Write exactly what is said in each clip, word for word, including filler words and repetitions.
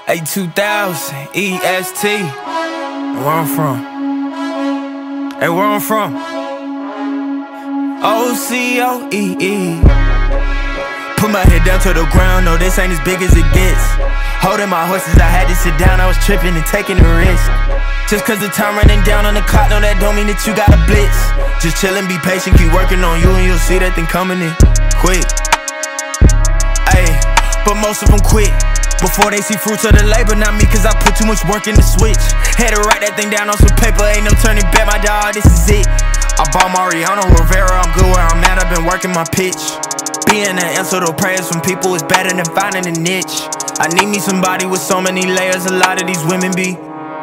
A two thousand, E S T. Where I'm from? Hey, where I'm from? O C O E E. Put my head down to the ground, no, this ain't as big as it gets. Holding my horses, I had to sit down, I was tripping and taking a risk. Just cause the time running down on the clock, no, that don't mean that you got a blitz. Just chillin', be patient, keep working on you, and you'll see that thing coming in quick. Ayy, but most of them quit before they see fruits of the labor, not me, cause I put too much work in the switch. Had to write that thing down on some paper, ain't no turning back, my dog, this is it. I bought Mariano Rivera, I'm good where I'm at, I've been working my pitch. Being an answer to prayers from people is better than finding a niche. I need me somebody with so many layers, a lot of these women be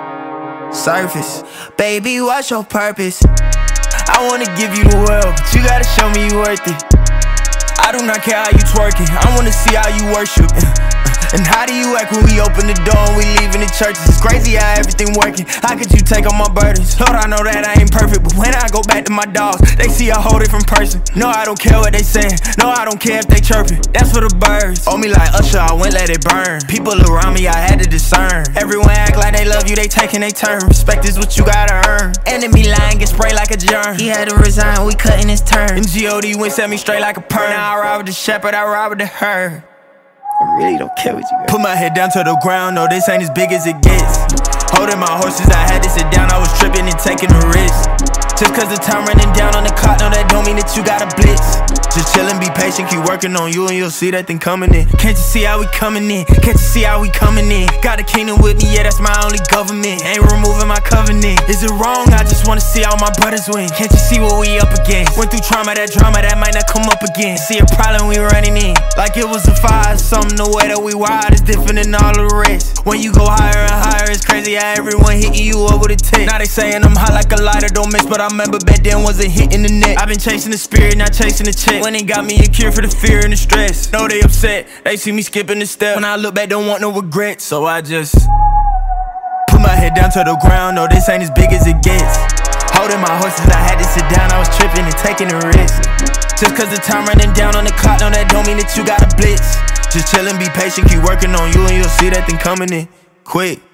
surface. Baby, what's your purpose? I wanna give you the world, but you gotta show me you worth it. I do not care how you twerking, I wanna see how you worship. And how do you act when we open the door and we leaving the churches? It's crazy how everything working. How could you take on my burdens? Lord, I know that I ain't perfect, but when I go back to my dogs, they see a whole different person. No, I don't care what they saying. No, I don't care if they chirping. That's for the birds. Oh, me like Usher, I went let it burn. People around me, I had to discern. Everyone act like they love you, they taking they turn. Respect is what you gotta earn. Enemy line get sprayed like a germ. He had to resign, we cutting his turn. And G O D went set me straight like a perm. Now I ride with the shepherd, I ride with the herd. I really don't care what you got. Put my head down to the ground, no, this ain't as big as it gets. Holding my horses, I had to sit down, I was tripping and taking a risk. Just cause the time running down on the clock, no, that don't mean that you got a blitz. Just chillin', be patient, keep working on you, and you'll see that thing coming in. Can't you see how we coming in? Can't you see how we coming in? Got a kingdom with me, yeah, that's my only government. Ain't removing my covenant. Is it wrong? I just wanna see all my brothers win. Can't you see what we up against? Went through trauma, that drama, that might not come up again. See a problem we running in, like it was a fire or something. The way that we wired is different than all of the rest. When you go higher and higher, it's crazy how everyone hitting you up with a tick. Now they saying I'm hot like a lighter, don't miss, but I remember back then wasn't hitting the net. I've been chasing the spirit, not chasing the check. When they got me a cure for the fear and the stress. Know they upset, they see me skipping the step. When I look back, don't want no regrets, so I just put my head down to the ground, no, this ain't as big as it gets. Holding my horses, I had to sit down, I was tripping and taking a risk. Just cause the time running down on the clock, no, that don't mean that you got a blitz. Just chillin', be patient, keep working on you, and you'll see that thing coming in quick.